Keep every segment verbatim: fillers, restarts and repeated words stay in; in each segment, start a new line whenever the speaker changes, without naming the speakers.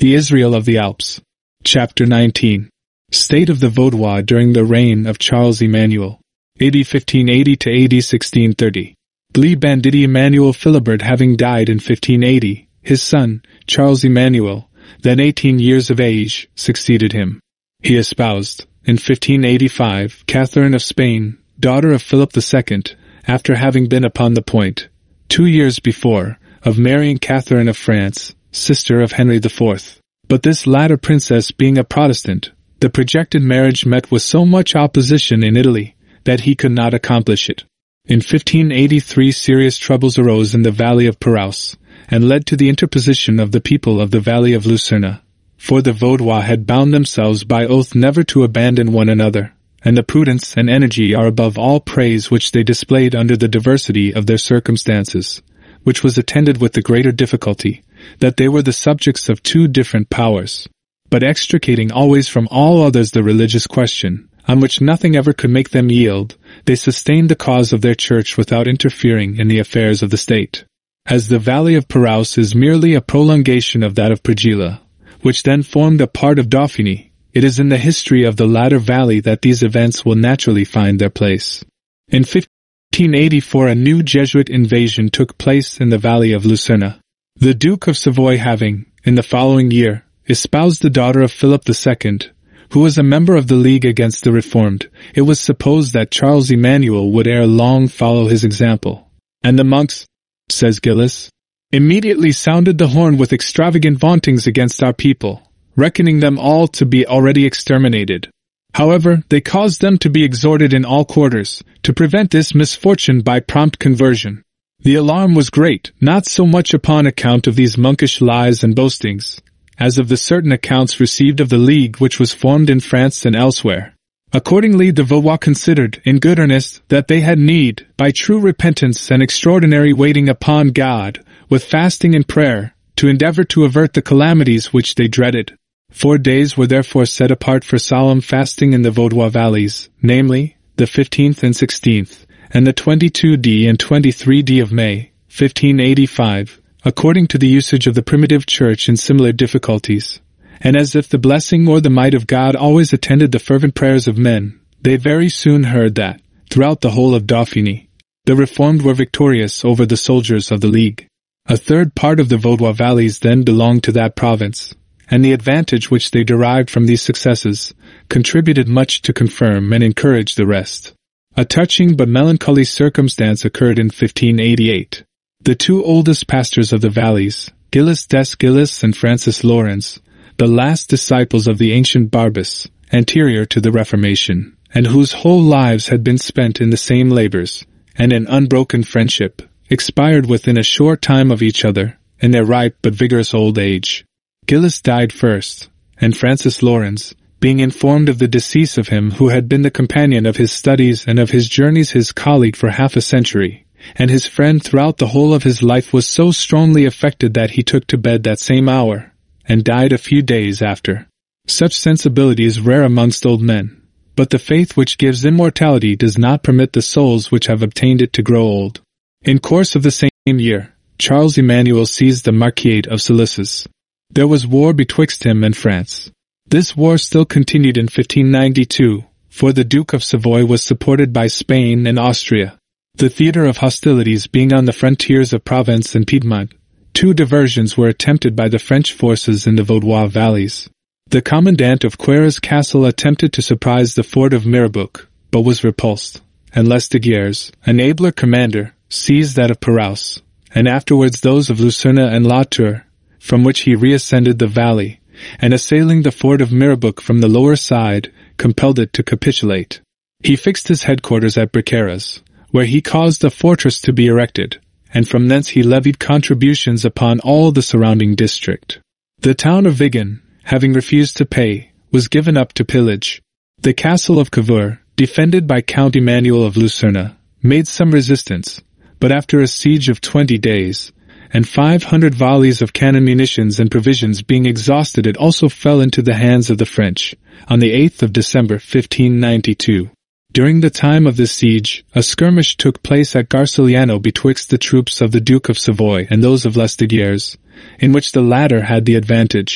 The Israel of the Alps. Chapter nineteen. State of the Vaudois during the reign of Charles Emmanuel. A D fifteen eighty to A D sixteen thirty. Lee Banditti Emmanuel Philibert having died in fifteen eighty, his son, Charles Emmanuel, then eighteen years of age, succeeded him. He espoused, in fifteen eighty-five, Catherine of Spain, daughter of Philip the Second, after having been upon the point, two years before, of marrying Catherine of France, sister of Henry the Fourth. But this latter princess being a Protestant, the projected marriage met with so much opposition in Italy, that he could not accomplish it. In fifteen eighty-three serious troubles arose in the valley of Paraus, and led to the interposition of the people of the valley of Lucerne. For the Vaudois had bound themselves by oath never to abandon one another, and the prudence and energy are above all praise which they displayed under the diversity of their circumstances, which was attended with the greater difficulty, that they were the subjects of two different powers, but extricating always from all others the religious question, on which nothing ever could make them yield, they sustained the cause of their church without interfering in the affairs of the state. As the valley of Paraus is merely a prolongation of that of Prigila, which then formed a part of Dauphiny, it is in the history of the latter valley that these events will naturally find their place. In fifteen eighty-four a new Jesuit invasion took place in the valley of Lucerne. The Duke of Savoy having, in the following year, espoused the daughter of Philip the Second, who was a member of the League against the Reformed, it was supposed that Charles Emmanuel would ere long follow his example. And the monks, says Gillis, immediately sounded the horn with extravagant vauntings against our people, reckoning them all to be already exterminated. However, they caused them to be exhorted in all quarters, to prevent this misfortune by prompt conversion. The alarm was great, not so much upon account of these monkish lies and boastings, as of the certain accounts received of the League which was formed in France and elsewhere. Accordingly the Vaudois considered, in good earnest, that they had need, by true repentance and extraordinary waiting upon God, with fasting and prayer, to endeavor to avert the calamities which they dreaded. Four days were therefore set apart for solemn fasting in the Vaudois valleys, namely, the fifteenth and sixteenth, and the twenty-second and twenty-third of May, fifteen eighty-five, according to the usage of the primitive church in similar difficulties. And as if the blessing or the might of God always attended the fervent prayers of men, they very soon heard that, throughout the whole of Dauphiny, the Reformed were victorious over the soldiers of the League. A third part of the Vaudois valleys then belonged to that province, and the advantage which they derived from these successes contributed much to confirm and encourage the rest. A touching but melancholy circumstance occurred in fifteen eighty-eight. The two oldest pastors of the valleys, Gilles des Gilles and Francis Lawrence, the last disciples of the ancient Barbus, anterior to the Reformation, and whose whole lives had been spent in the same labors, and in unbroken friendship, expired within a short time of each other, in their ripe but vigorous old age. Gilles died first, and Francis Lawrence, being informed of the decease of him who had been the companion of his studies and of his journeys, his colleague for half a century, and his friend throughout the whole of his life, was so strongly affected that he took to bed that same hour, and died a few days after. Such sensibility is rare amongst old men, but the faith which gives immortality does not permit the souls which have obtained it to grow old. In course of the same year, Charles Emmanuel seized the Marquisate of Solisses. There was war betwixt him and France. This war still continued in fifteen ninety-two, for the Duke of Savoy was supported by Spain and Austria. The theatre of hostilities being on the frontiers of Provence and Piedmont, two diversions were attempted by the French forces in the Vaudois valleys. The commandant of Queyras Castle attempted to surprise the fort of Mirabeauc, but was repulsed, and Lesdiguières, an abler commander, seized that of Paraus, and afterwards those of Lucerne and La Tour, from which he reascended the valley, and assailing the fort of Mirabeauc from the lower side, compelled it to capitulate. He fixed his headquarters at Briqueras, where he caused a fortress to be erected, and from thence he levied contributions upon all the surrounding district. The town of Vigan, having refused to pay, was given up to pillage. The castle of Cavour, defended by Count Emmanuel of Lucerne, made some resistance, but after a siege of twenty days, and five hundred volleys of cannon munitions and provisions being exhausted, it also fell into the hands of the French, on the eighth of December fifteen ninety-two. During the time of this siege, a skirmish took place at Garciliano betwixt the troops of the Duke of Savoy and those of Lesdiguières, in which the latter had the advantage.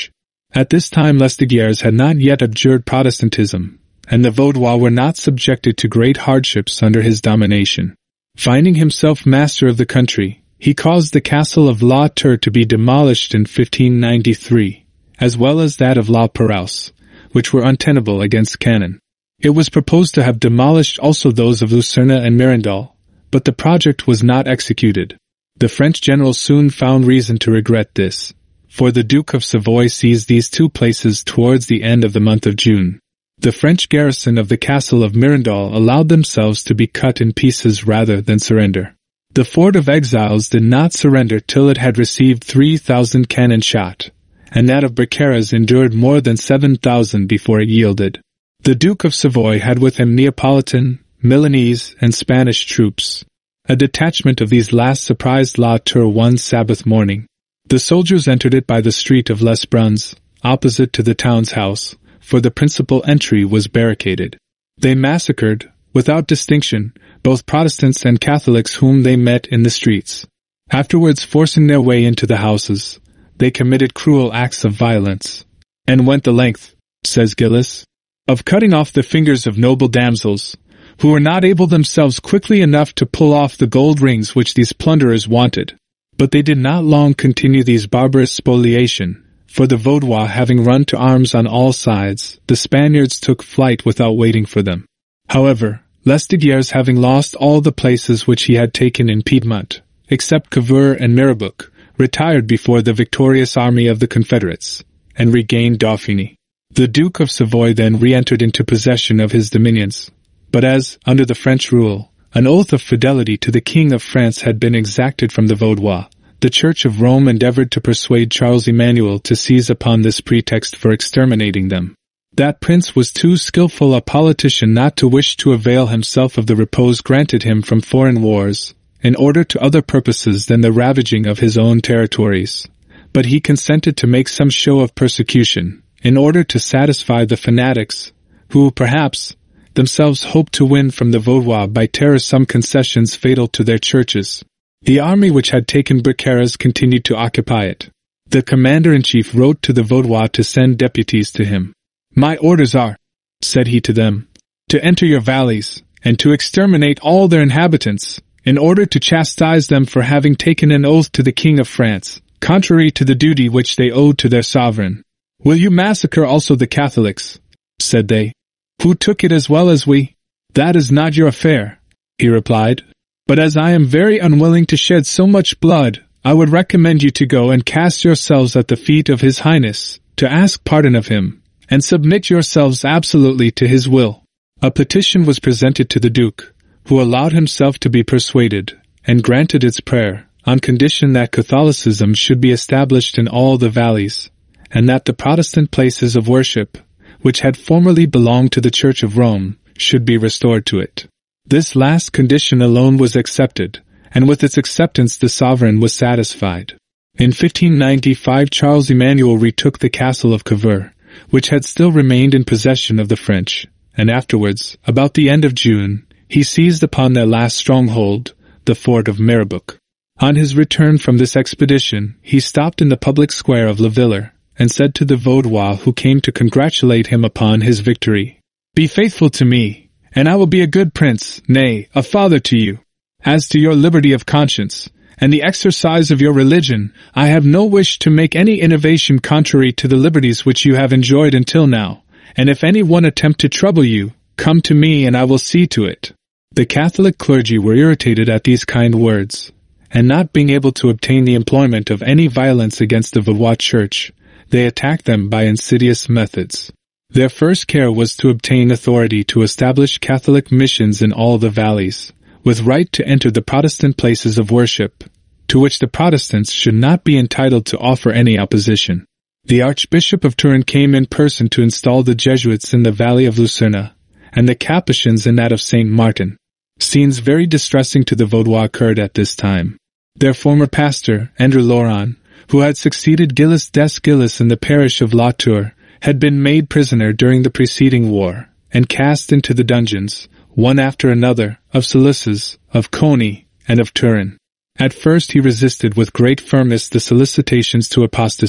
At this time Lesdiguières had not yet abjured Protestantism, and the Vaudois were not subjected to great hardships under his domination. Finding himself master of the country, he caused the castle of La Tour to be demolished in fifteen ninety-three, as well as that of La Perouse, which were untenable against cannon. It was proposed to have demolished also those of Lucerna and Mirandol, but the project was not executed. The French general soon found reason to regret this, for the Duke of Savoy seized these two places towards the end of the month of June. The French garrison of the castle of Mirandol allowed themselves to be cut in pieces rather than surrender. The Fort of Exiles did not surrender till it had received three thousand cannon shot, and that of Briqueras endured more than seven thousand before it yielded. The Duke of Savoy had with him Neapolitan, Milanese, and Spanish troops. A detachment of these last surprised La Tour one Sabbath morning. The soldiers entered it by the street of Les Bruns, opposite to the town's house, for the principal entry was barricaded. They massacred, without distinction, both Protestants and Catholics whom they met in the streets. Afterwards, forcing their way into the houses, they committed cruel acts of violence, and went the length, says Gillis, of cutting off the fingers of noble damsels, who were not able themselves quickly enough to pull off the gold rings which these plunderers wanted. But they did not long continue these barbarous spoliation, for the Vaudois having run to arms on all sides, the Spaniards took flight without waiting for them. However, Lesdiguières, having lost all the places which he had taken in Piedmont, except Cavour and Mirabeau, retired before the victorious army of the Confederates, and regained Dauphiny. The Duke of Savoy then re-entered into possession of his dominions, but as, under the French rule, an oath of fidelity to the King of France had been exacted from the Vaudois, the Church of Rome endeavored to persuade Charles Emmanuel to seize upon this pretext for exterminating them. That prince was too skilful a politician not to wish to avail himself of the repose granted him from foreign wars, in order to other purposes than the ravaging of his own territories. But he consented to make some show of persecution, in order to satisfy the fanatics, who, perhaps, themselves hoped to win from the Vaudois by terror some concessions fatal to their churches. The army which had taken Briqueras continued to occupy it. The commander-in-chief wrote to the Vaudois to send deputies to him. "My orders are," said he to them, "to enter your valleys, and to exterminate all their inhabitants, in order to chastise them for having taken an oath to the King of France, contrary to the duty which they owed to their sovereign." "Will you massacre also the Catholics?" said they. "Who took it as well as we?" "That is not your affair," he replied. "But as I am very unwilling to shed so much blood, I would recommend you to go and cast yourselves at the feet of His Highness, to ask pardon of him, and submit yourselves absolutely to his will." A petition was presented to the Duke, who allowed himself to be persuaded, and granted its prayer, on condition that Catholicism should be established in all the valleys, and that the Protestant places of worship, which had formerly belonged to the Church of Rome, should be restored to it. This last condition alone was accepted, and with its acceptance the sovereign was satisfied. In fifteen ninety-five Charles Emmanuel retook the castle of Cavour, which had still remained in possession of the French, and afterwards, about the end of June, he seized upon their last stronghold, the fort of Mirabeau. On his return from this expedition, he stopped in the public square of La Villers, and said to the Vaudois who came to congratulate him upon his victory, "Be faithful to me, and I will be a good prince, nay, a father to you. As to your liberty of conscience, and the exercise of your religion, I have no wish to make any innovation contrary to the liberties which you have enjoyed until now, and if any one attempt to trouble you, come to me and I will see to it." The Catholic clergy were irritated at these kind words, and not being able to obtain the employment of any violence against the Vaudois Church, they attacked them by insidious methods. Their first care was to obtain authority to establish Catholic missions in all the valleys, with right to enter the Protestant places of worship, to which the Protestants should not be entitled to offer any opposition. The Archbishop of Turin came in person to install the Jesuits in the valley of Lucerna, and the Capuchins in that of Saint Martin. Scenes very distressing to the Vaudois occurred at this time. Their former pastor, Andrew Laurent, who had succeeded Gilles des Gilles in the parish of La Tour, had been made prisoner during the preceding war, and cast into the dungeons, one after another, of Salusses, of Coney, and of Turin. At first he resisted with great firmness the solicitations to apostasy,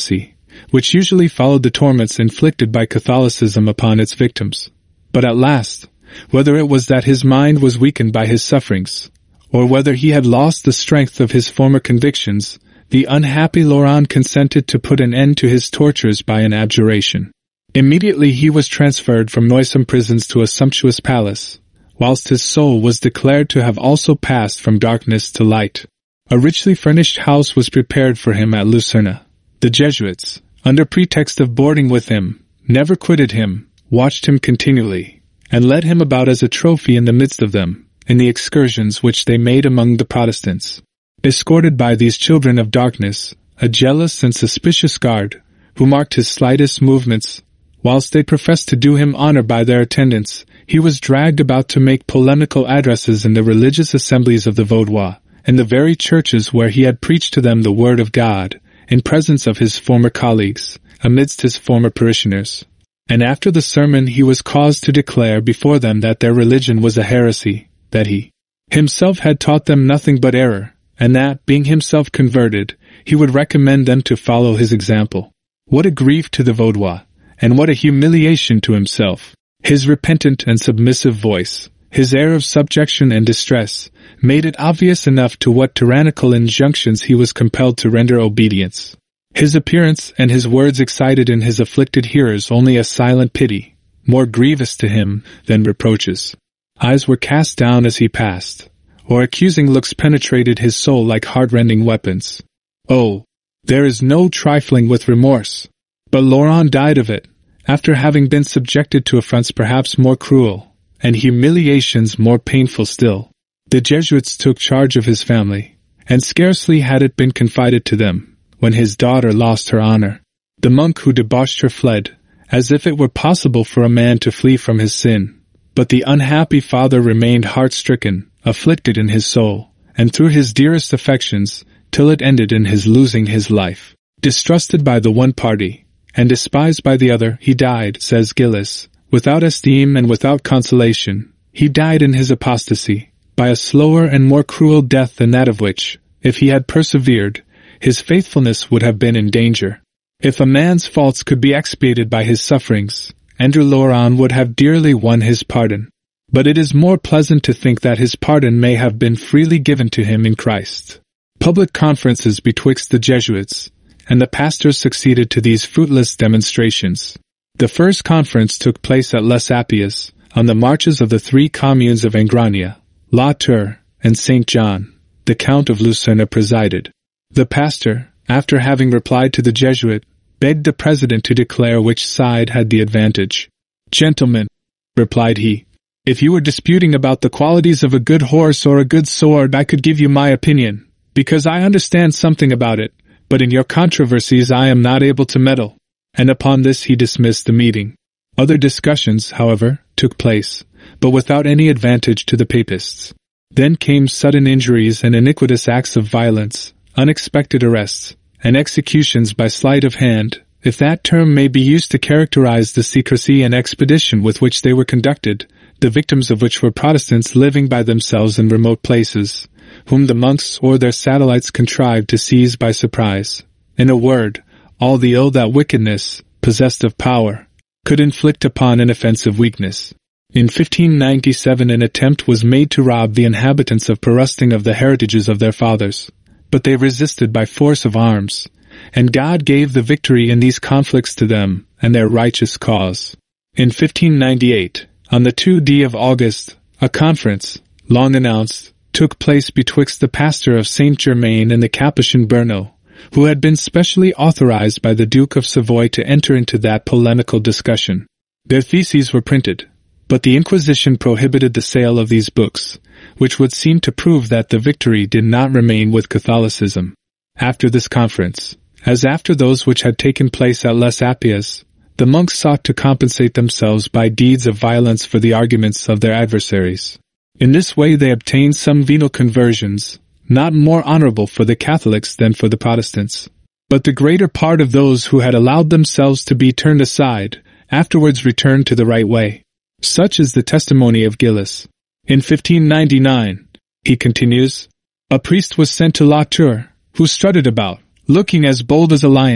which usually followed the torments inflicted by Catholicism upon its victims. But at last, whether it was that his mind was weakened by his sufferings, or whether he had lost the strength of his former convictions, the unhappy Laurent consented to put an end to his tortures by an abjuration. Immediately he was transferred from noisome prisons to a sumptuous palace, whilst his soul was declared to have also passed from darkness to light. A richly furnished house was prepared for him at Lucerne. The Jesuits, under pretext of boarding with him, never quitted him, watched him continually, and led him about as a trophy in the midst of them, in the excursions which they made among the Protestants. Escorted by these children of darkness, a jealous and suspicious guard, who marked his slightest movements, whilst they professed to do him honor by their attendance, he was dragged about to make polemical addresses in the religious assemblies of the Vaudois, in the very churches where he had preached to them the word of God, in presence of his former colleagues, amidst his former parishioners. And after the sermon he was caused to declare before them that their religion was a heresy, that he himself had taught them nothing but error, and that, being himself converted, he would recommend them to follow his example. What a grief to the Vaudois, and what a humiliation to himself! His repentant and submissive voice, his air of subjection and distress, made it obvious enough to what tyrannical injunctions he was compelled to render obedience. His appearance and his words excited in his afflicted hearers only a silent pity, more grievous to him than reproaches. Eyes were cast down as he passed, or accusing looks penetrated his soul like heart-rending weapons. Oh, there is no trifling with remorse. But Laurent died of it, after having been subjected to affronts perhaps more cruel, and humiliations more painful still. The Jesuits took charge of his family, and scarcely had it been confided to them, when his daughter lost her honor. The monk who debauched her fled, as if it were possible for a man to flee from his sin. But the unhappy father remained heart-stricken, afflicted in his soul, and through his dearest affections, till it ended in his losing his life. Distrusted by the one party, and despised by the other, he died, says Gilles, without esteem and without consolation. He died in his apostasy, by a slower and more cruel death than that of which, if he had persevered, his faithfulness would have been in danger. If a man's faults could be expiated by his sufferings, Andrew Laurent would have dearly won his pardon. But it is more pleasant to think that his pardon may have been freely given to him in Christ. Public conferences betwixt the Jesuits and the pastors succeeded to these fruitless demonstrations. The first conference took place at Les Appias, on the marches of the three communes of Angrania, La Tour, and Saint John. The Count of Lucerne presided. The pastor, after having replied to the Jesuit, begged the president to declare which side had the advantage. "Gentlemen," replied he, "if you were disputing about the qualities of a good horse or a good sword, I could give you my opinion, because I understand something about it, but in your controversies I am not able to meddle." And upon this he dismissed the meeting. Other discussions, however, took place, but without any advantage to the papists. Then came sudden injuries and iniquitous acts of violence, unexpected arrests, and executions by sleight of hand, if that term may be used to characterize the secrecy and expedition with which they were conducted, the victims of which were Protestants living by themselves in remote places, whom the monks or their satellites contrived to seize by surprise. In a word, all the ill that wickedness, possessed of power, could inflict upon an offensive weakness. In fifteen ninety-seven an attempt was made to rob the inhabitants of Perusting of the heritages of their fathers, but they resisted by force of arms, and God gave the victory in these conflicts to them and their righteous cause. In fifteen ninety-eight, on the second of August, a conference, long announced, took place betwixt the pastor of Saint Germain and the Capuchin Bernot, who had been specially authorized by the Duke of Savoy to enter into that polemical discussion. Their theses were printed, but the Inquisition prohibited the sale of these books, which would seem to prove that the victory did not remain with Catholicism. After this conference, as after those which had taken place at Les Appias, the monks sought to compensate themselves by deeds of violence for the arguments of their adversaries. In this way they obtained some venal conversions, not more honorable for the Catholics than for the Protestants. But the greater part of those who had allowed themselves to be turned aside afterwards returned to the right way. Such is the testimony of Gilles. In fifteen ninety-nine, he continues, a priest was sent to La Tour, who strutted about, looking as bold as a lion,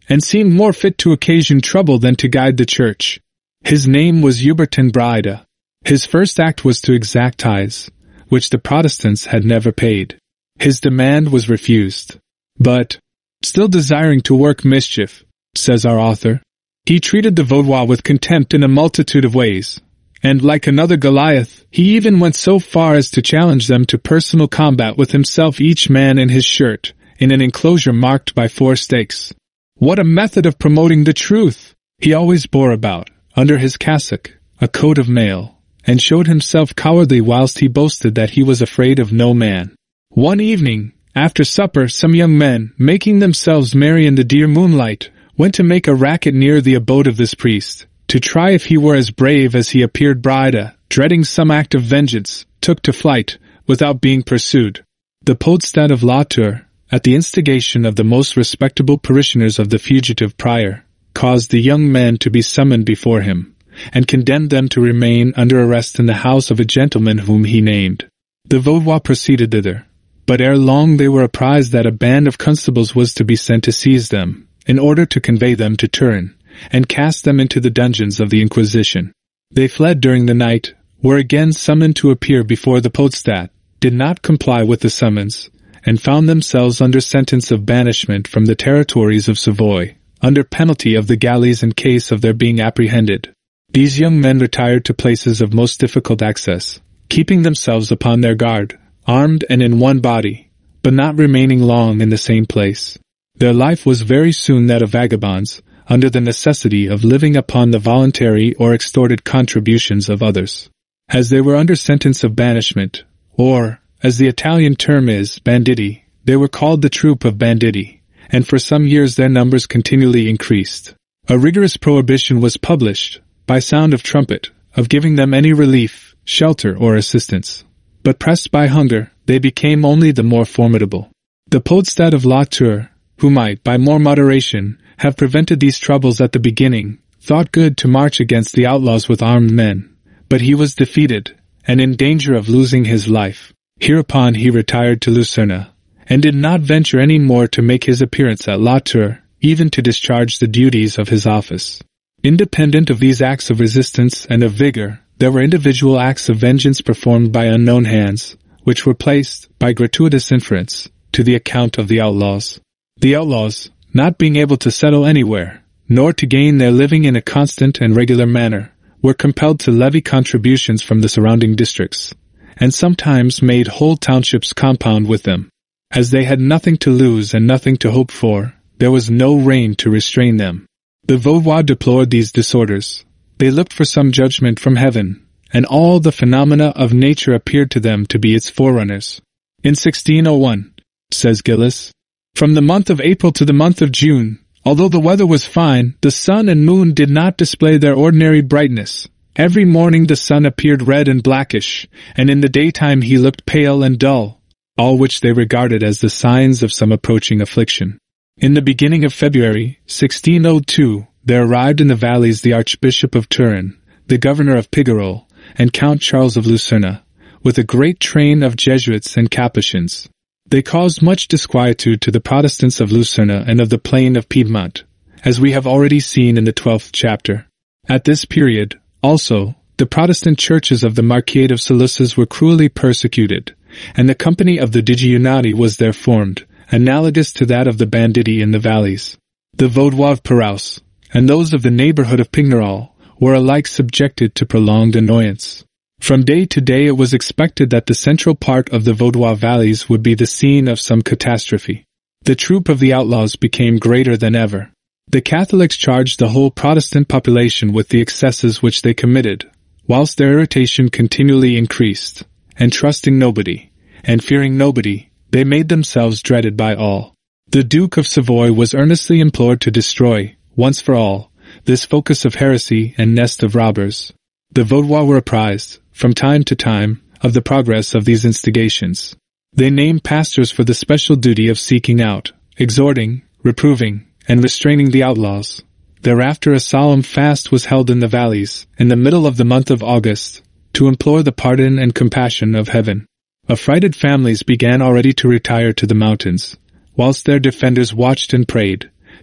and seemed more fit to occasion trouble than to guide the church. His name was Hubertin Braida. His first act was to exact tithes, which the Protestants had never paid. His demand was refused. But, still desiring to work mischief, says our author, he treated the Vaudois with contempt in a multitude of ways, and like another Goliath, he even went so far as to challenge them to personal combat with himself, each man in his shirt, in an enclosure marked by four stakes. What a method of promoting the truth! He always bore about, under his cassock, a coat of mail, and showed himself cowardly whilst he boasted that he was afraid of no man. One evening, after supper, some young men, making themselves merry in the dear moonlight, went to make a racket near the abode of this priest, to try if he were as brave as he appeared. Braida, dreading some act of vengeance, took to flight, without being pursued. The Podestad of La Tour, at the instigation of the most respectable parishioners of the fugitive prior, caused the young men to be summoned before him, and condemned them to remain under arrest in the house of a gentleman whom he named. The Vaudois proceeded thither, but ere long they were apprised that a band of constables was to be sent to seize them, in order to convey them to Turin, and cast them into the dungeons of the Inquisition. They fled during the night, were again summoned to appear before the Podestad, did not comply with the summons, and found themselves under sentence of banishment from the territories of Savoy, under penalty of the galleys in case of their being apprehended. These young men retired to places of most difficult access, keeping themselves upon their guard, armed and in one body, but not remaining long in the same place. Their life was very soon that of vagabonds, under the necessity of living upon the voluntary or extorted contributions of others. As they were under sentence of banishment, or, as the Italian term is, banditti, they were called the troop of banditti, and for some years their numbers continually increased. A rigorous prohibition was published, by sound of trumpet, of giving them any relief, shelter, or assistance. But pressed by hunger, they became only the more formidable. The Podestad of La Tour, who might, by more moderation, have prevented these troubles at the beginning, thought good to march against the outlaws with armed men, but he was defeated, and in danger of losing his life. Hereupon he retired to Lucerna, and did not venture any more to make his appearance at La Tour, even to discharge the duties of his office. Independent of these acts of resistance and of vigor, there were individual acts of vengeance performed by unknown hands, which were placed, by gratuitous inference, to the account of the outlaws. The outlaws, not being able to settle anywhere, nor to gain their living in a constant and regular manner, were compelled to levy contributions from the surrounding districts, and sometimes made whole townships compound with them. As they had nothing to lose and nothing to hope for, there was no rein to restrain them. The Vaudois deplored these disorders. They looked for some judgment from heaven, and all the phenomena of nature appeared to them to be its forerunners. In sixteen oh one, says Gillis, from the month of April to the month of June, although the weather was fine, the sun and moon did not display their ordinary brightness. Every morning the sun appeared red and blackish, and in the daytime he looked pale and dull, all which they regarded as the signs of some approaching affliction. In the beginning of February, sixteen oh two, there arrived in the valleys the Archbishop of Turin, the Governor of Pignerol, and Count Charles of Lucerna, with a great train of Jesuits and Capuchins. They caused much disquietude to the Protestants of Lucerna and of the plain of Piedmont, as we have already seen in the twelfth chapter. At this period, also, the Protestant churches of the Marquisate of Saluces were cruelly persecuted, and the company of the Digiunati was there formed, analogous to that of the banditti in the valleys. The Vaudois of Paraus, and those of the neighborhood of Pignerol, were alike subjected to prolonged annoyance. From day to day it was expected that the central part of the Vaudois valleys would be the scene of some catastrophe. The troop of the outlaws became greater than ever. The Catholics charged the whole Protestant population with the excesses which they committed, whilst their irritation continually increased, and trusting nobody, and fearing nobody, they made themselves dreaded by all. The Duke of Savoy was earnestly implored to destroy, once for all, this focus of heresy and nest of robbers. The Vaudois were apprised, from time to time, of the progress of these instigations. They named pastors for the special duty of seeking out, exhorting, reproving, and restraining the outlaws. Thereafter a solemn fast was held in the valleys, in the middle of the month of August, to implore the pardon and compassion of heaven. Affrighted families began already to retire to the mountains, whilst their defenders watched and prayed,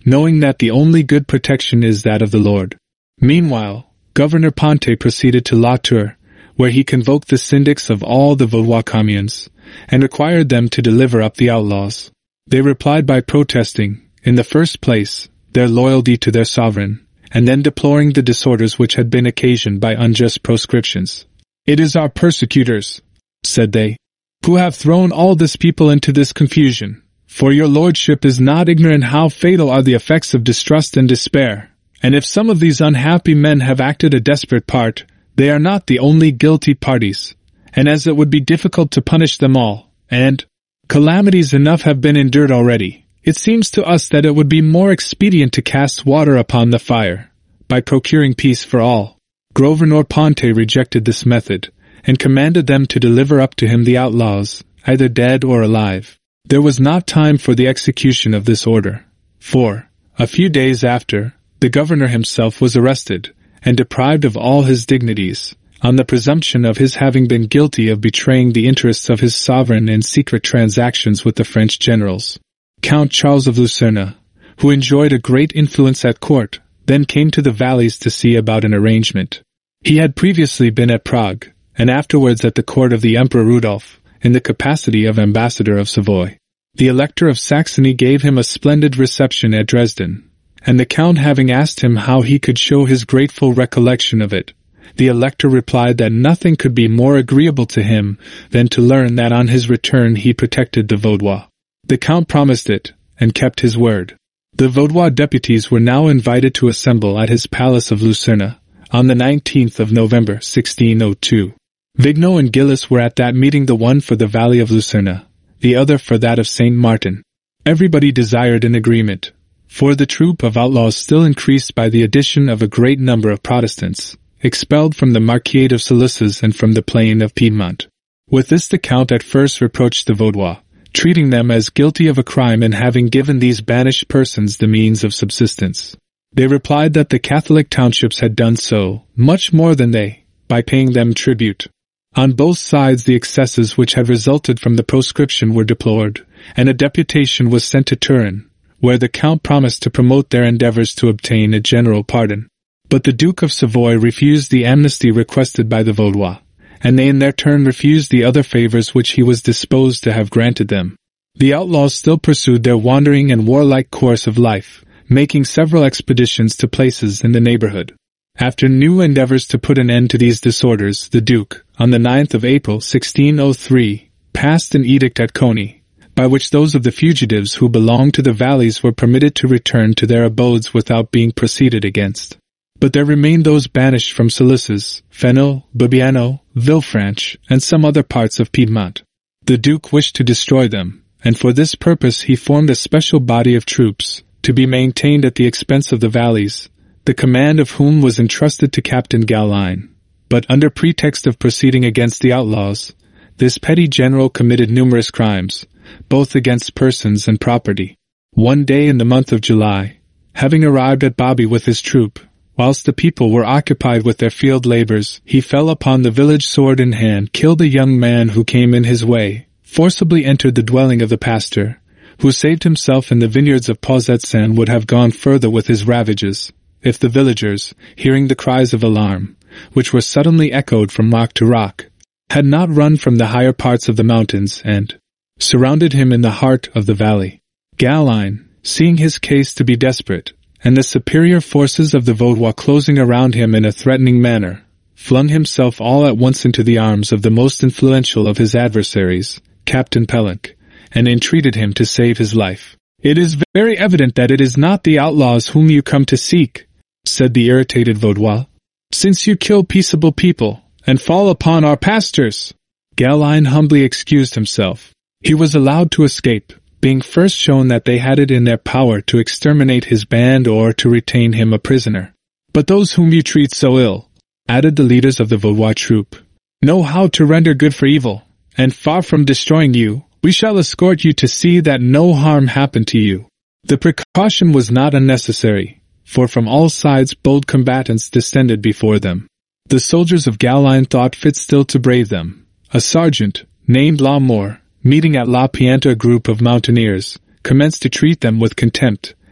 knowing that the only good protection is that of the Lord. Meanwhile, Governor Ponte proceeded to La Tour, where he convoked the syndics of all the Vaudois communes, and required them to deliver up the outlaws. They replied by protesting, in the first place, their loyalty to their sovereign, and then deploring the disorders which had been occasioned by unjust proscriptions. "It is our persecutors," said they, "who have thrown all this people into this confusion, for your lordship is not ignorant how fatal are the effects of distrust and despair, and if some of these unhappy men have acted a desperate part, they are not the only guilty parties, and as it would be difficult to punish them all, and calamities enough have been endured already, it seems to us that it would be more expedient to cast water upon the fire, by procuring peace for all." Governor Ponte rejected this method, and commanded them to deliver up to him the outlaws, either dead or alive. There was not time for the execution of this order, for, a few days after, the governor himself was arrested, and deprived of all his dignities, on the presumption of his having been guilty of betraying the interests of his sovereign in secret transactions with the French generals. Count Charles of Lucerne, who enjoyed a great influence at court, then came to the valleys to see about an arrangement. He had previously been at Prague, and afterwards at the court of the Emperor Rudolph, in the capacity of ambassador of Savoy. The Elector of Saxony gave him a splendid reception at Dresden, and the Count having asked him how he could show his grateful recollection of it, the Elector replied that nothing could be more agreeable to him than to learn that on his return he protected the Vaudois. The Count promised it, and kept his word. The Vaudois deputies were now invited to assemble at his palace of Lucerne, on the nineteenth of November sixteen oh two. Vignau and Gillis were at that meeting, the one for the valley of Lucerne, the other for that of Saint Martin. Everybody desired an agreement, for the troop of outlaws still increased by the addition of a great number of Protestants, expelled from the Marquisate of Salusses and from the plain of Piedmont. With this the Count at first reproached the Vaudois, treating them as guilty of a crime in having given these banished persons the means of subsistence. They replied that the Catholic townships had done so, much more than they, by paying them tribute. On both sides the excesses which had resulted from the proscription were deplored, and a deputation was sent to Turin, where the Count promised to promote their endeavors to obtain a general pardon. But the Duke of Savoy refused the amnesty requested by the Vaudois, and they in their turn refused the other favors which he was disposed to have granted them. The outlaws still pursued their wandering and warlike course of life, making several expeditions to places in the neighborhood. After new endeavors to put an end to these disorders, the Duke, on the ninth of April sixteen oh three, passed an edict at Coney, by which those of the fugitives who belonged to the valleys were permitted to return to their abodes without being proceeded against. But there remained those banished from Salusses, Fenel, Bibbiano, Villefranche, and some other parts of Piedmont. The Duke wished to destroy them, and for this purpose he formed a special body of troops, to be maintained at the expense of the valleys, the command of whom was entrusted to Captain Galline. But under pretext of proceeding against the outlaws, this petty general committed numerous crimes, both against persons and property. One day in the month of July, having arrived at Bobby with his troop, whilst the people were occupied with their field labors, he fell upon the village sword in hand, killed a young man who came in his way, forcibly entered the dwelling of the pastor, who saved himself in the vineyards of Pozzetsan, and would have gone further with his ravages, if the villagers, hearing the cries of alarm, which were suddenly echoed from rock to rock, had not run from the higher parts of the mountains and surrounded him in the heart of the valley. Galline, seeing his case to be desperate, and the superior forces of the Vaudois closing around him in a threatening manner, flung himself all at once into the arms of the most influential of his adversaries, Captain Pellenc, and entreated him to save his life. "It is very evident that it is not the outlaws whom you come to seek," said the irritated Vaudois, "since you kill peaceable people, and fall upon our pastors." Galline humbly excused himself. He was allowed to escape, being first shown that they had it in their power to exterminate his band or to retain him a prisoner. "But those whom you treat so ill," added the leaders of the Vaudois troop, "know how to render good for evil, and far from destroying you, we shall escort you to see that no harm happen to you." The precaution was not unnecessary, for from all sides bold combatants descended before them. The soldiers of Galline thought fit still to brave them. A sergeant, named L'Amour, meeting at La Pianta a group of mountaineers, commenced to treat them with contempt,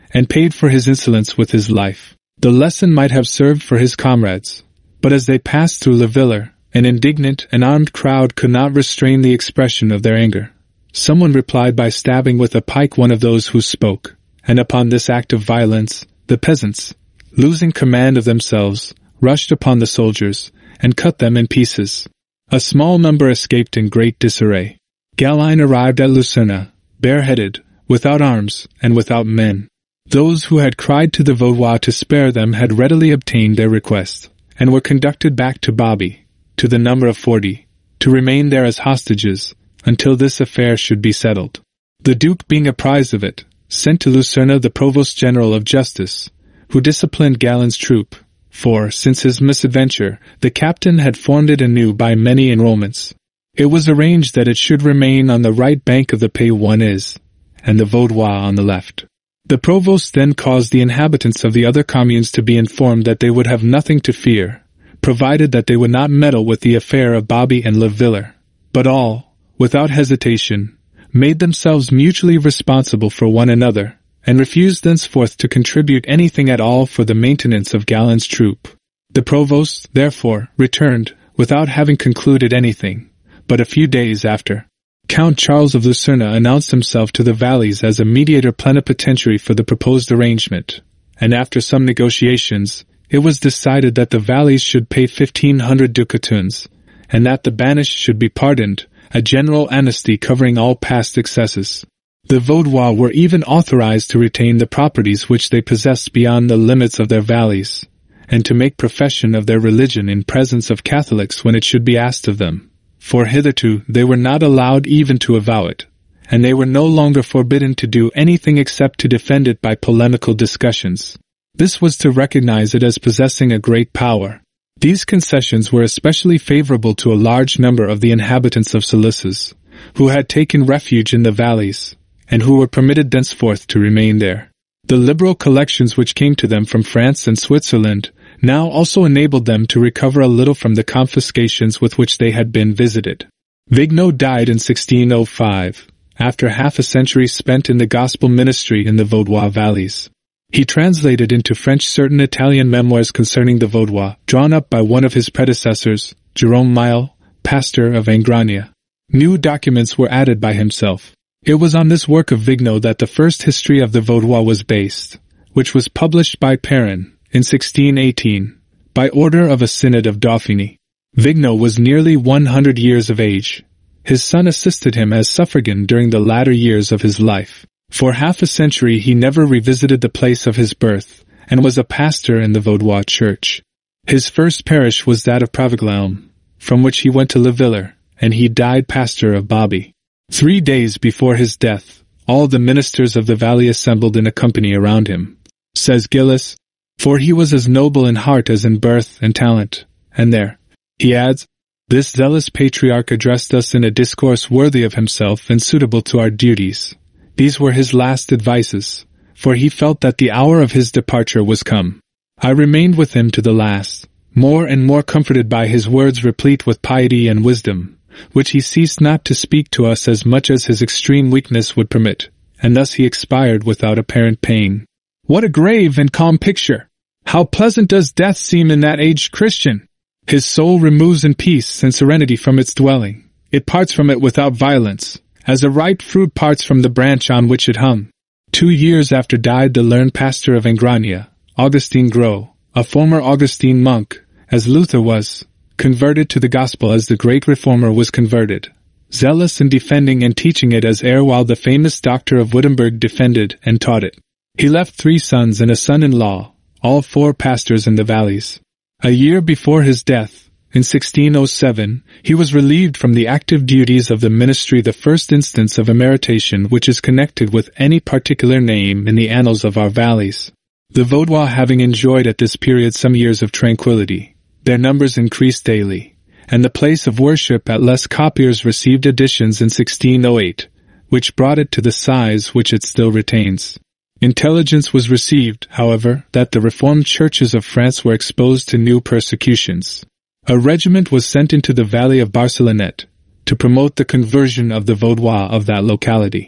and paid for his insolence with his life. The lesson might have served for his comrades, but as they passed through Le Villers, an indignant and armed crowd could not restrain the expression of their anger. Someone replied by stabbing with a pike one of those who spoke, and upon this act of violence, the peasants, losing command of themselves, rushed upon the soldiers, and cut them in pieces. A small number escaped in great disarray. Galine arrived at Lucerne, bareheaded, without arms, and without men. Those who had cried to the Vaudois to spare them had readily obtained their request, and were conducted back to Bobby, to the number of forty, to remain there as hostages, until this affair should be settled. The Duke, being apprised of it, sent to Lucerne the Provost General of Justice, who disciplined Galine's troop, for, since his misadventure, the captain had formed it anew by many enrolments. It was arranged that it should remain on the right bank of the Pays, and the Vaudois on the left. The provost then caused the inhabitants of the other communes to be informed that they would have nothing to fear, provided that they would not meddle with the affair of Bobby and Le Villers. But all, without hesitation, made themselves mutually responsible for one another, and refused thenceforth to contribute anything at all for the maintenance of Galine's troop. The provost, therefore, returned, without having concluded anything, but a few days after. Count Charles of Lucerne announced himself to the Valleys as a mediator plenipotentiary for the proposed arrangement, and after some negotiations, it was decided that the Valleys should pay fifteen hundred ducatoons, and that the banished should be pardoned, a general amnesty covering all past excesses. The Vaudois were even authorized to retain the properties which they possessed beyond the limits of their valleys, and to make profession of their religion in presence of Catholics when it should be asked of them, for hitherto they were not allowed even to avow it, and they were no longer forbidden to do anything except to defend it by polemical discussions. This was to recognize it as possessing a great power. These concessions were especially favorable to a large number of the inhabitants of Saluces, who had taken refuge in the valleys, and who were permitted thenceforth to remain there. The liberal collections which came to them from France and Switzerland now also enabled them to recover a little from the confiscations with which they had been visited. Vignau died in sixteen oh five, after half a century spent in the gospel ministry in the Vaudois valleys. He translated into French certain Italian memoirs concerning the Vaudois, drawn up by one of his predecessors, Jerome Mile, pastor of Angrania. New documents were added by himself. It was on this work of Vignau that the first history of the Vaudois was based, which was published by Perrin in sixteen eighteen, by order of a synod of Dauphiny. Vignau was nearly one hundred years of age. His son assisted him as suffragan during the latter years of his life. For half a century he never revisited the place of his birth, and was a pastor in the Vaudois church. His first parish was that of Praviglalm, from which he went to Le Villers, and he died pastor of Bobby. Three days before his death, all the ministers of the valley assembled in a company around him, says Gillis, for he was as noble in heart as in birth and talent, and there, he adds, this zealous patriarch addressed us in a discourse worthy of himself and suitable to our duties. These were his last advices, for he felt that the hour of his departure was come. I remained with him to the last, more and more comforted by his words replete with piety and wisdom, which he ceased not to speak to us as much as his extreme weakness would permit, and thus he expired without apparent pain. What a grave and calm picture! How pleasant does death seem in that aged Christian! His soul removes in peace and serenity from its dwelling. It parts from it without violence, as a ripe fruit parts from the branch on which it hung. Two years after died the learned pastor of Angrania, Augustine Gros, a former Augustine monk, as Luther was, converted to the gospel as the great reformer was converted, zealous in defending and teaching it as erewhile the famous doctor of Wittenberg defended and taught it. He left three sons and a son-in-law, all four pastors in the valleys. A year before his death, in sixteen oh seven, he was relieved from the active duties of the ministry, the first instance of emeritation which is connected with any particular name in the annals of our valleys. The Vaudois having enjoyed at this period some years of tranquillity, their numbers increased daily, and the place of worship at Les Copiers received additions in sixteen oh eight, which brought it to the size which it still retains. Intelligence was received, however, that the Reformed churches of France were exposed to new persecutions. A regiment was sent into the valley of Barcelonnette to promote the conversion of the Vaudois of that locality.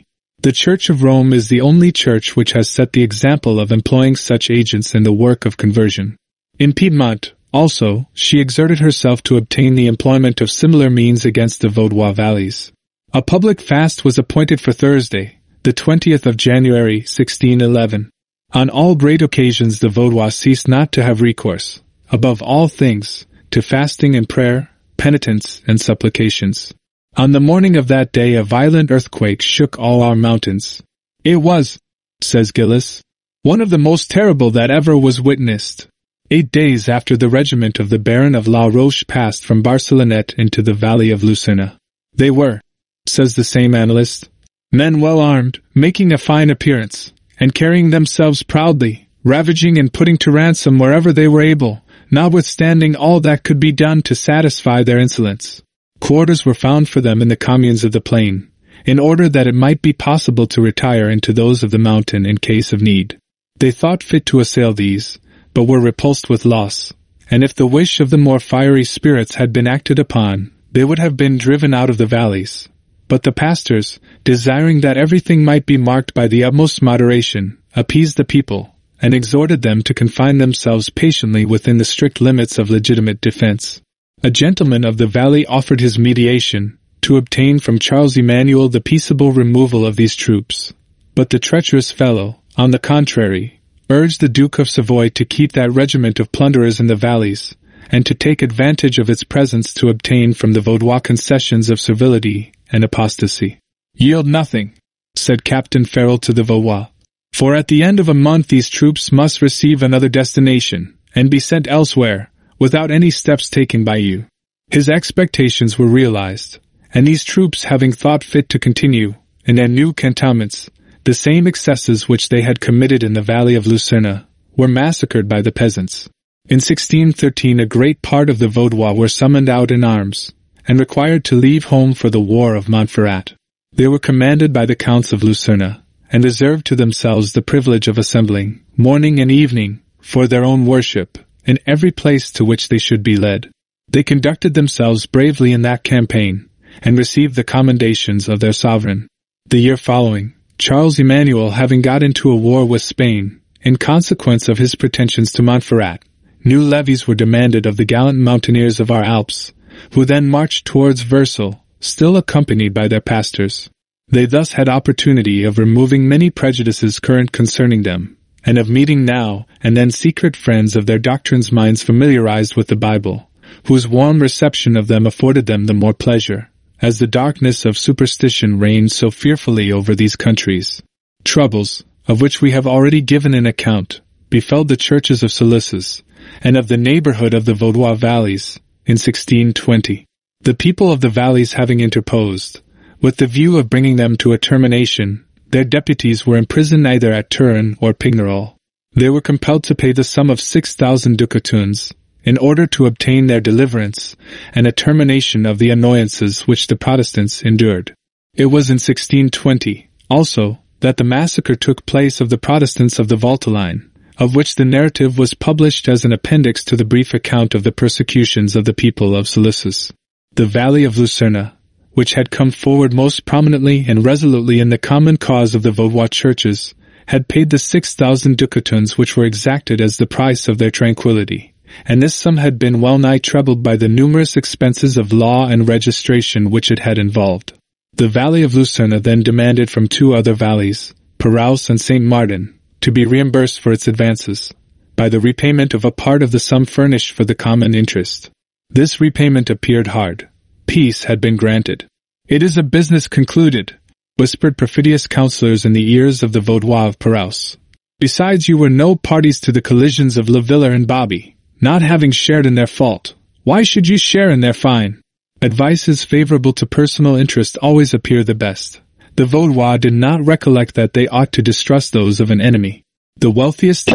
The Church of Rome is the only church which has set the example of employing such agents in the work of conversion. In Piedmont, also, she exerted herself to obtain the employment of similar means against the Vaudois valleys. A public fast was appointed for Thursday, the twentieth of January, sixteen eleven. On all great occasions the Vaudois ceased not to have recourse, above all things, to fasting and prayer, penitence and supplications. On the morning of that day a violent earthquake shook all our mountains. It was, says Gillis, one of the most terrible that ever was witnessed. Eight days after the regiment of the Baron of La Roche passed from Barcelonnette into the valley of Lucerna. They were, says the same annalist, men well armed, making a fine appearance, and carrying themselves proudly, ravaging and putting to ransom wherever they were able, notwithstanding all that could be done to satisfy their insolence. Quarters were found for them in the communes of the plain, in order that it might be possible to retire into those of the mountain in case of need. They thought fit to assail these, but were repulsed with loss, and if the wish of the more fiery spirits had been acted upon, they would have been driven out of the valleys. But the pastors, desiring that everything might be marked by the utmost moderation, appeased the people, and exhorted them to confine themselves patiently within the strict limits of legitimate defense. A gentleman of the valley offered his mediation, to obtain from Charles Emmanuel the peaceable removal of these troops. But the treacherous fellow, on the contrary, urged the Duke of Savoy to keep that regiment of plunderers in the valleys, and to take advantage of its presence to obtain from the Vaudois concessions of servility and apostasy. Yield nothing, said Captain Farrell to the Vaudois, for at the end of a month these troops must receive another destination, and be sent elsewhere, without any steps taken by you. His expectations were realized, and these troops having thought fit to continue, in their new cantonments, the same excesses which they had committed in the valley of Lucerna, were massacred by the peasants. In sixteen thirteen a great part of the Vaudois were summoned out in arms, and required to leave home for the war of Montferrat. They were commanded by the Counts of Lucerna, and reserved to themselves the privilege of assembling, morning and evening, for their own worship, in every place to which they should be led. They conducted themselves bravely in that campaign, and received the commendations of their sovereign. The year following, Charles Emmanuel having got into a war with Spain, in consequence of his pretensions to Montferrat, new levies were demanded of the gallant mountaineers of our Alps, who then marched towards Versailles, still accompanied by their pastors. They thus had opportunity of removing many prejudices current concerning them, and of meeting now and then secret friends of their doctrines, minds familiarized with the Bible, whose warm reception of them afforded them the more pleasure, as the darkness of superstition reigned so fearfully over these countries. Troubles, of which we have already given an account, befell the churches of Salusses, and of the neighborhood of the Vaudois valleys, in sixteen twenty. The people of the valleys having interposed, with the view of bringing them to a termination, their deputies were imprisoned either at Turin or Pignerol. They were compelled to pay the sum of six thousand ducatoons, in order to obtain their deliverance, and a termination of the annoyances which the Protestants endured. It was in sixteen twenty, also, that the massacre took place of the Protestants of the Valteline, of which the narrative was published as an appendix to the brief account of the persecutions of the people of Salusses. The valley of Lucerna, which had come forward most prominently and resolutely in the common cause of the Vaudois churches, had paid the six thousand ducatoons which were exacted as the price of their tranquillity, and this sum had been well nigh trebled by the numerous expenses of law and registration which it had involved. The valley of Lucerna then demanded from two other valleys, Paraus and Saint Martin, to be reimbursed for its advances, by the repayment of a part of the sum furnished for the common interest. This repayment appeared hard. Peace had been granted. It is a business concluded, whispered perfidious counselors in the ears of the Vaudois of Paraus. Besides, you were no parties to the collisions of Laviller and Bobby, not having shared in their fault. Why should you share in their fine? Advices favorable to personal interest always appear the best. The Vaudois did not recollect that they ought to distrust those of an enemy. The wealthiest.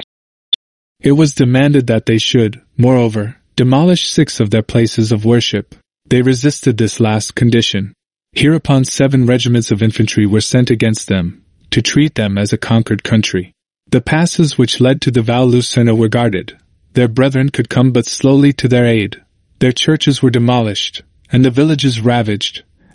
It was demanded that they should, moreover, demolish six of their places of worship. They resisted this last condition. Hereupon seven regiments of infantry were sent against them, to treat them as a conquered country. The passes which led to the Val Lucerna were guarded. Their brethren could come but slowly to their aid. Their churches were demolished, and the villages ravaged,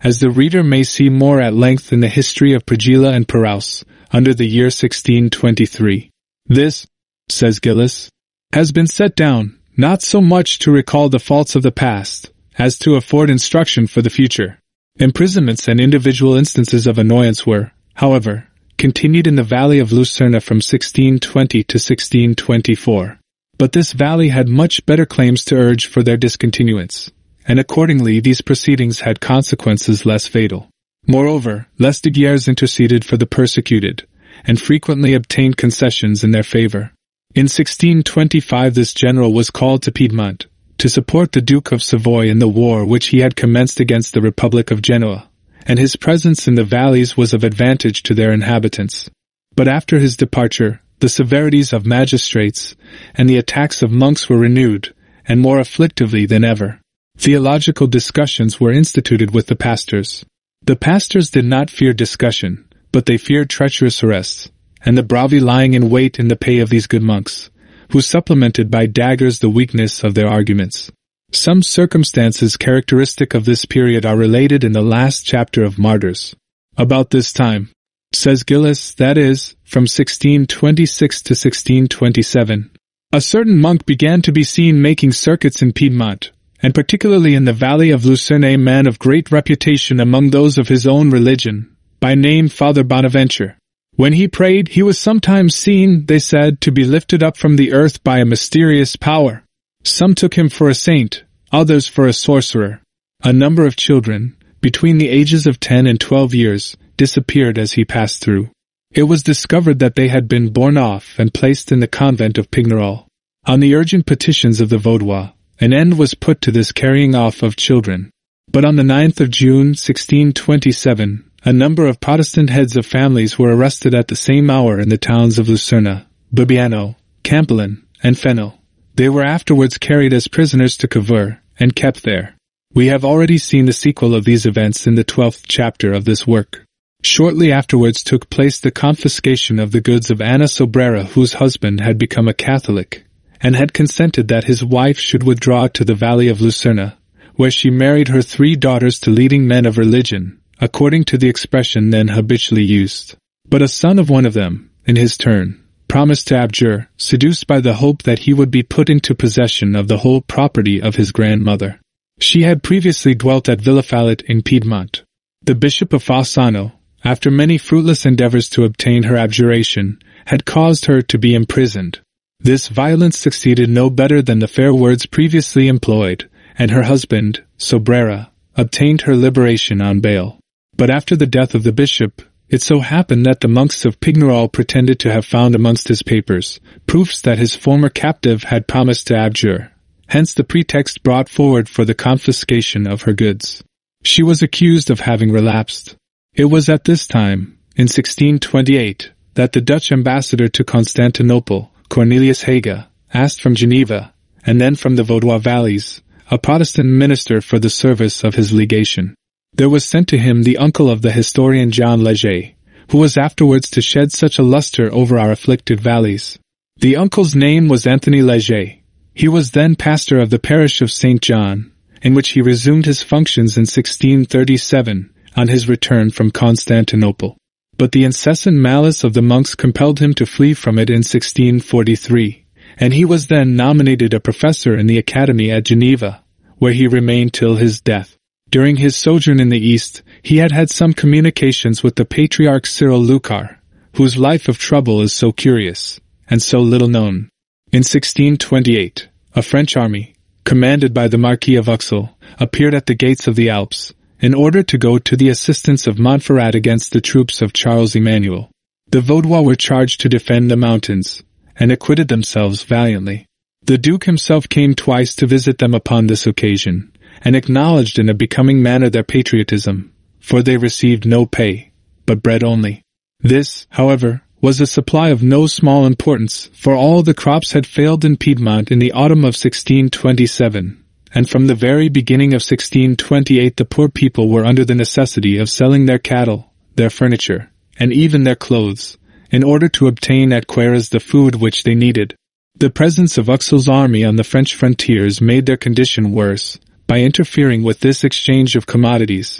as the reader may see more at length in the history of Pragila and Paraus, under the year sixteen twenty-three. This, says Gillis, has been set down, not so much to recall the faults of the past, as to afford instruction for the future. Imprisonments and individual instances of annoyance were, however, continued in the valley of Lucerna from sixteen twenty to sixteen twenty-four. But this valley had much better claims to urge for their discontinuance, and accordingly these proceedings had consequences less fatal. Moreover, Lesdiguières interceded for the persecuted, and frequently obtained concessions in their favor. In sixteen twenty-five this general was called to Piedmont, to support the Duke of Savoy in the war which he had commenced against the Republic of Genoa, and his presence in the valleys was of advantage to their inhabitants. But after his departure, the severities of magistrates and the attacks of monks were renewed, and more afflictively than ever. Theological discussions were instituted with the pastors. The pastors did not fear discussion, but they feared treacherous arrests, and the bravi lying in wait in the pay of these good monks, who supplemented by daggers the weakness of their arguments. Some circumstances characteristic of this period are related in the last chapter of Martyrs. About this time, says Gillis, that is, from sixteen twenty-six to sixteen twenty-seven, a certain monk began to be seen making circuits in Piedmont, and particularly in the valley of Lucerne, a man of great reputation among those of his own religion, by name Father Bonaventure. When he prayed, he was sometimes seen, they said, to be lifted up from the earth by a mysterious power. Some took him for a saint, others for a sorcerer. A number of children, between the ages of ten and twelve years, disappeared as he passed through. It was discovered that they had been borne off and placed in the convent of Pignerol. On the urgent petitions of the Vaudois, an end was put to this carrying off of children. But on the ninth of June, sixteen twenty-seven, a number of Protestant heads of families were arrested at the same hour in the towns of Lucerna, Bibiano, Campelin, and Fenel. They were afterwards carried as prisoners to Cavour, and kept there. We have already seen the sequel of these events in the twelfth chapter of this work. Shortly afterwards took place the confiscation of the goods of Anna Sobrera, whose husband had become a Catholic, and had consented that his wife should withdraw to the valley of Lucerna, where she married her three daughters to leading men of religion, according to the expression then habitually used. But a son of one of them, in his turn, promised to abjure, seduced by the hope that he would be put into possession of the whole property of his grandmother. She had previously dwelt at Villafallet in Piedmont. The Bishop of Fossano, after many fruitless endeavors to obtain her abjuration, had caused her to be imprisoned. This violence succeeded no better than the fair words previously employed, and her husband, Sobrera, obtained her liberation on bail. But after the death of the bishop, it so happened that the monks of Pignerol pretended to have found amongst his papers proofs that his former captive had promised to abjure, hence the pretext brought forward for the confiscation of her goods. She was accused of having relapsed. It was at this time, in sixteen twenty-eight, that the Dutch ambassador to Constantinople, Cornelius Haga, asked from Geneva, and then from the Vaudois valleys, a Protestant minister for the service of his legation. There was sent to him the uncle of the historian John Leger, who was afterwards to shed such a luster over our afflicted valleys. The uncle's name was Anthony Leger. He was then pastor of the parish of Saint John, in which he resumed his functions in sixteen thirty-seven, on his return from Constantinople. But the incessant malice of the monks compelled him to flee from it in sixteen forty-three, and he was then nominated a professor in the academy at Geneva, where he remained till his death. During his sojourn in the East, he had had some communications with the Patriarch Cyril Lucar, whose life of trouble is so curious, and so little known. In sixteen twenty-eight, a French army, commanded by the Marquis of Uxel, appeared at the gates of the Alps, in order to go to the assistance of Montferrat against the troops of Charles Emmanuel. The Vaudois were charged to defend the mountains, and acquitted themselves valiantly. The Duke himself came twice to visit them upon this occasion, and acknowledged in a becoming manner their patriotism, for they received no pay, but bread only. This, however, was a supply of no small importance, for all the crops had failed in Piedmont in the autumn of sixteen twenty-seven, and from the very beginning of sixteen twenty-eight the poor people were under the necessity of selling their cattle, their furniture, and even their clothes, in order to obtain at Queyras the food which they needed. The presence of Uxel's army on the French frontiers made their condition worse, by interfering with this exchange of commodities,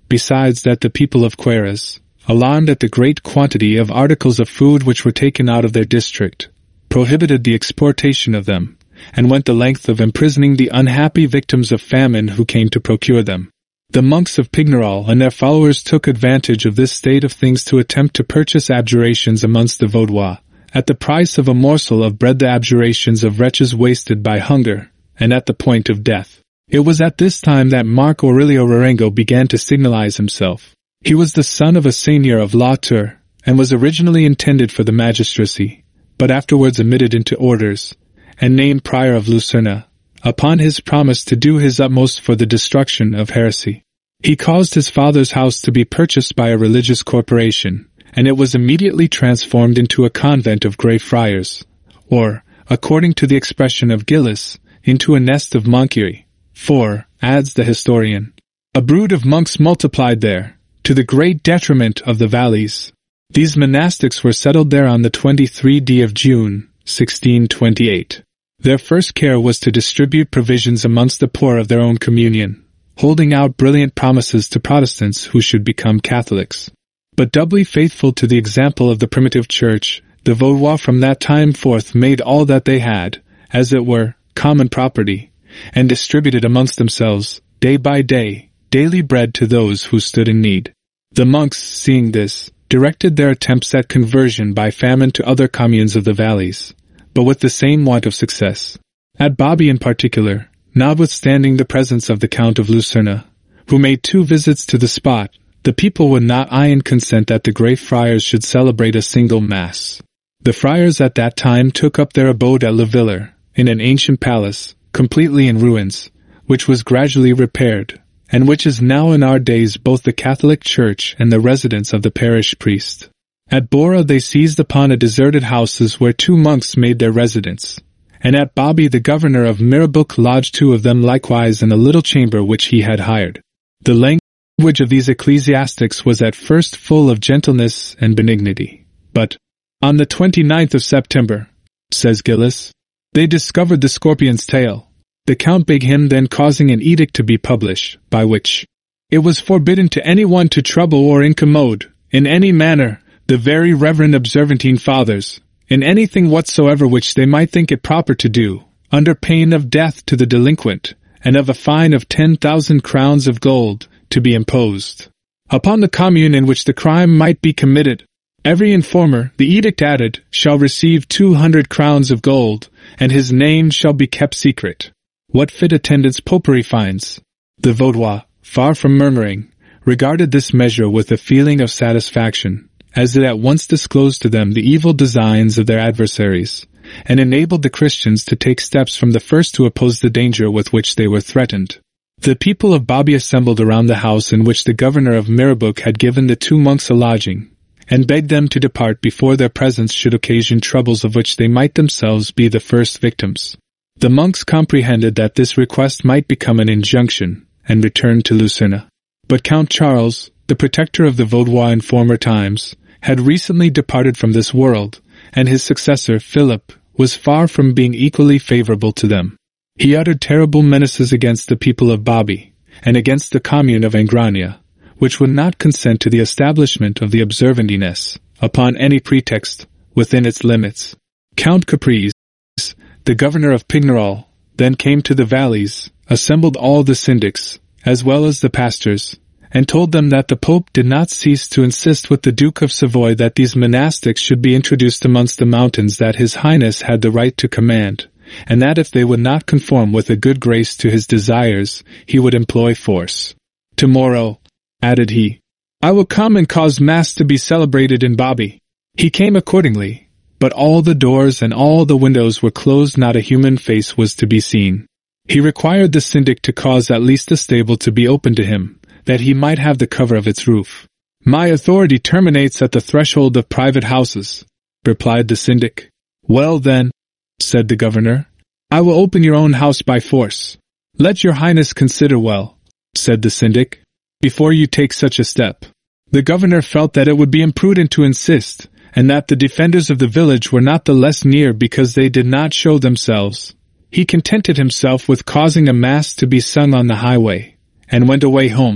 besides that the people of Queyras, alarmed at the great quantity of articles of food which were taken out of their district, prohibited the exportation of them, and went the length of imprisoning the unhappy victims of famine who came to procure them. The monks of Pignerol and their followers took advantage of this state of things to attempt to purchase abjurations amongst the Vaudois, at the price of a morsel of bread, the abjurations of wretches wasted by hunger, and at the point of death. It was at this time that Marc Aurelio Rarengo began to signalize himself. He was the son of a seigneur of La Tour, and was originally intended for the magistracy, but afterwards admitted into orders, and named prior of Lucerna, upon his promise to do his utmost for the destruction of heresy. He caused his father's house to be purchased by a religious corporation, and it was immediately transformed into a convent of Grey Friars, or, according to the expression of Gillis, into a nest of monkery. For, adds the historian, a brood of monks multiplied there, to the great detriment of the valleys. These monastics were settled there on the twenty-third of June, sixteen twenty-eight. Their first care was to distribute provisions amongst the poor of their own communion, holding out brilliant promises to Protestants who should become Catholics. But doubly faithful to the example of the primitive church, the Vaudois from that time forth made all that they had, as it were, common property, and distributed amongst themselves, day by day, daily bread to those who stood in need. The monks, seeing this, directed their attempts at conversion by famine to other communes of the valleys, but with the same want of success. At Bobby in particular, notwithstanding the presence of the Count of Lucerna, who made two visits to the spot, the people would not e'en consent that the Grey Friars should celebrate a single Mass. The friars at that time took up their abode at Le Villers, in an ancient palace, completely in ruins, which was gradually repaired, and which is now in our days both the Catholic Church and the residence of the parish priest. At Bora they seized upon a deserted houses where two monks made their residence, and at Bobby the governor of Mirabeauque lodged two of them likewise in a little chamber which he had hired. The language of these ecclesiastics was at first full of gentleness and benignity, but, on the twenty-ninth of September, says Gillis, they discovered the scorpion's tail. The Count bade him then causing an edict to be published, by which it was forbidden to any one to trouble or incommode, in any manner, the very reverend observantine fathers, in anything whatsoever which they might think it proper to do, under pain of death to the delinquent, and of a fine of ten thousand crowns of gold, to be imposed upon the commune in which the crime might be committed. Every informer, the edict added, shall receive two hundred crowns of gold, and his name shall be kept secret. What fit attendance popery finds? The Vaudois, far from murmuring, regarded this measure with a feeling of satisfaction, as it at once disclosed to them the evil designs of their adversaries, and enabled the Christians to take steps from the first to oppose the danger with which they were threatened. The people of Bobby assembled around the house in which the governor of Mirabeauque had given the two monks a lodging, and begged them to depart before their presence should occasion troubles of which they might themselves be the first victims. The monks comprehended that this request might become an injunction, and returned to Lucerna. But Count Charles, the protector of the Vaudois in former times, had recently departed from this world, and his successor, Philip, was far from being equally favorable to them. He uttered terrible menaces against the people of Bobby, and against the commune of Angrania, which would not consent to the establishment of the observantines, upon any pretext, within its limits. Count Caprice, the governor of Pignerol, then came to the valleys, assembled all the syndics, as well as the pastors, and told them that the Pope did not cease to insist with the Duke of Savoy that these monastics should be introduced amongst the mountains that His Highness had the right to command, and that if they would not conform with a good grace to his desires, he would employ force. Tomorrow, added he, I will come and cause Mass to be celebrated in Bobby. He came accordingly, but all the doors and all the windows were closed, not a human face was to be seen. He required the syndic to cause at least the stable to be opened to him, that he might have the cover of its roof. My authority terminates at the threshold of private houses, replied the syndic. Well then, said the governor, I will open your own house by force. Let your highness consider well, said the syndic, before you take such a step. The governor felt that it would be imprudent to insist, and that the defenders of the village were not the less near because they did not show themselves. He contented himself with causing a mass to be sung on the highway, and went away home.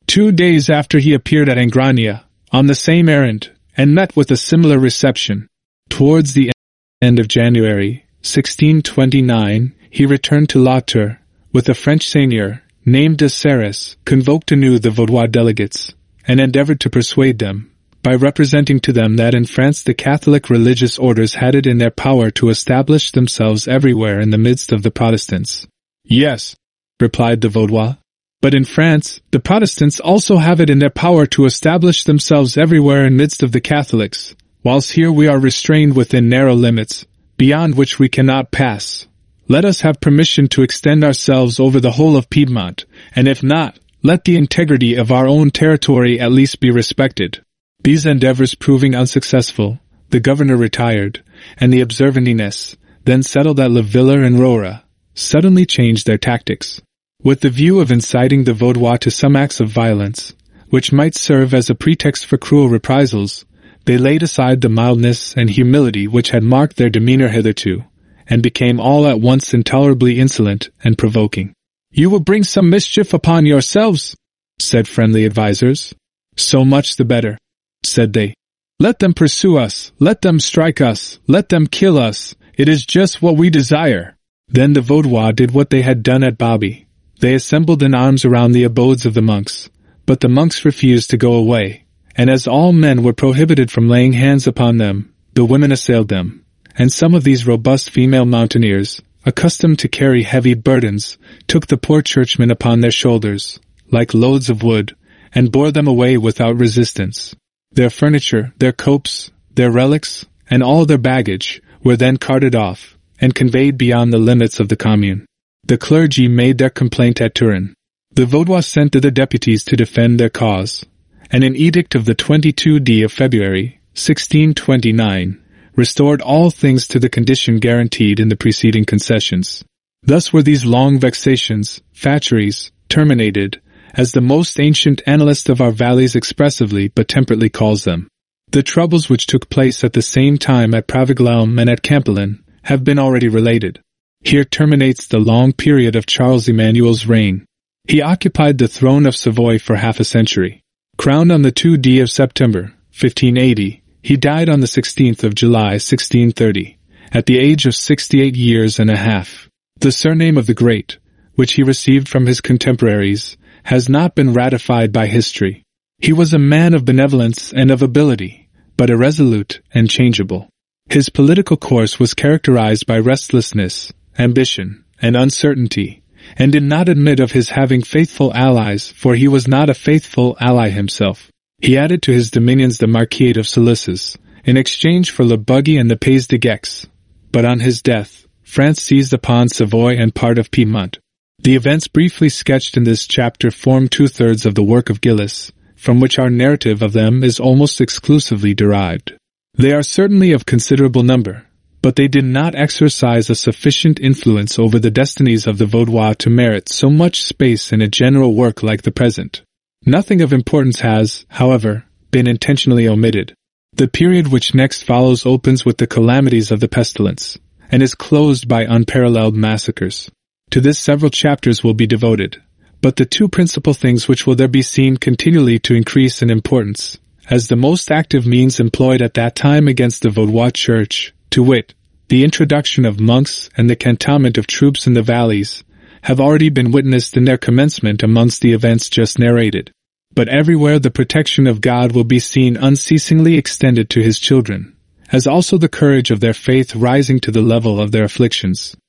Two days after he appeared at Angrania, on the same errand, and met with a similar reception. Towards the end of January, sixteen twenty-nine, he returned to La Tour, with a French seigneur, named de Serres, convoked anew the Vaudois delegates, and endeavored to persuade them, by representing to them that in France the Catholic religious orders had it in their power to establish themselves everywhere in the midst of the Protestants. Yes, replied the Vaudois, but in France, the Protestants also have it in their power to establish themselves everywhere in midst of the Catholics, whilst here we are restrained within narrow limits, beyond which we cannot pass. Let us have permission to extend ourselves over the whole of Piedmont, and if not, let the integrity of our own territory at least be respected. These endeavors proving unsuccessful, the governor retired, and the Observantines, then settled at La Villa and Rora, suddenly changed their tactics. With the view of inciting the Vaudois to some acts of violence, which might serve as a pretext for cruel reprisals, they laid aside the mildness and humility which had marked their demeanor hitherto, and became all at once intolerably insolent and provoking. "You will bring some mischief upon yourselves," said friendly advisers. "So much the better," said they. "Let them pursue us, let them strike us, let them kill us, it is just what we desire." Then the Vaudois did what they had done at Bobby. They assembled in arms around the abodes of the monks, but the monks refused to go away, and as all men were prohibited from laying hands upon them, the women assailed them, and some of these robust female mountaineers, accustomed to carry heavy burdens, took the poor churchmen upon their shoulders, like loads of wood, and bore them away without resistance. Their furniture, their copes, their relics, and all their baggage, were then carted off, and conveyed beyond the limits of the commune. The clergy made their complaint at Turin. The Vaudois sent to the deputies to defend their cause, and an edict of the twenty-second of February, sixteen twenty-nine, restored all things to the condition guaranteed in the preceding concessions. Thus were these long vexations, faturies, terminated, as the most ancient annalist of our valleys expressively but temperately calls them. The troubles which took place at the same time at Praviglalm and at Campelin have been already related. Here terminates the long period of Charles Emmanuel's reign. He occupied the throne of Savoy for half a century. Crowned on the second of September, fifteen eighty, he died on the sixteenth of July, sixteen thirty, at the age of sixty-eight years and a half. The surname of the Great, which he received from his contemporaries, has not been ratified by history. He was a man of benevolence and of ability, but irresolute and changeable. His political course was characterized by restlessness, ambition, and uncertainty, and did not admit of his having faithful allies, for he was not a faithful ally himself. He added to his dominions the Marquisate of Solisses, in exchange for Le Bugey and the Pays de Gex. But on his death, France seized upon Savoy and part of Piedmont. The events briefly sketched in this chapter form two-thirds of the work of Gillis, from which our narrative of them is almost exclusively derived. They are certainly of considerable number, but they did not exercise a sufficient influence over the destinies of the Vaudois to merit so much space in a general work like the present. Nothing of importance has, however, been intentionally omitted. The period which next follows opens with the calamities of the pestilence, and is closed by unparalleled massacres. To this several chapters will be devoted, but the two principal things which will there be seen continually to increase in importance, as the most active means employed at that time against the Vaudois Church, to wit, the introduction of monks and the cantonment of troops in the valleys, have already been witnessed in their commencement amongst the events just narrated. But everywhere the protection of God will be seen unceasingly extended to his children, as also the courage of their faith rising to the level of their afflictions.